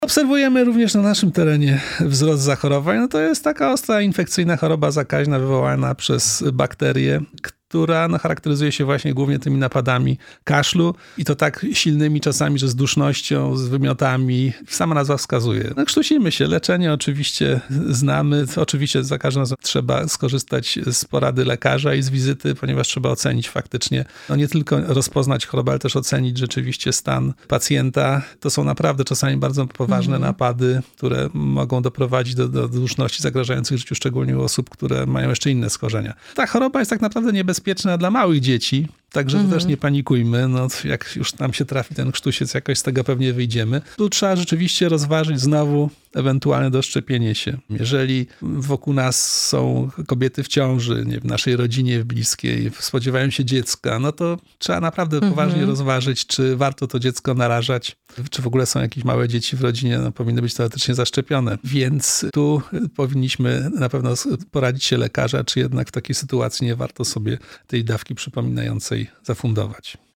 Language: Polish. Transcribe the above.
Obserwujemy również na naszym terenie wzrost zachorowań. No to jest taka ostra infekcyjna choroba zakaźna wywołana przez bakterię, która charakteryzuje się właśnie głównie tymi napadami kaszlu i to tak silnymi czasami, że z dusznością, z wymiotami. Sama nazwa wskazuje. Krztusimy się. Leczenie oczywiście znamy. Oczywiście za każdym razem trzeba skorzystać z porady lekarza i z wizyty, ponieważ trzeba ocenić faktycznie, nie tylko rozpoznać chorobę, ale też ocenić rzeczywiście stan pacjenta. To są naprawdę czasami bardzo poważne napady, które mogą doprowadzić do duszności zagrażających życiu, szczególnie u osób, które mają jeszcze inne schorzenia. Ta choroba jest tak naprawdę niebezpieczna dla małych dzieci, także też nie panikujmy. Jak już nam się trafi ten krztusiec, jakoś z tego pewnie wyjdziemy. Tu trzeba rzeczywiście rozważyć znowu ewentualne doszczepienie się. Jeżeli wokół nas są kobiety w ciąży, w naszej rodzinie bliskiej, spodziewają się dziecka, to trzeba naprawdę poważnie rozważyć, czy warto to dziecko narażać, czy w ogóle są jakieś małe dzieci w rodzinie, powinny być teoretycznie zaszczepione. Więc tu powinniśmy na pewno poradzić się lekarza, czy jednak w takiej sytuacji nie warto sobie tej dawki przypominającej zafundować.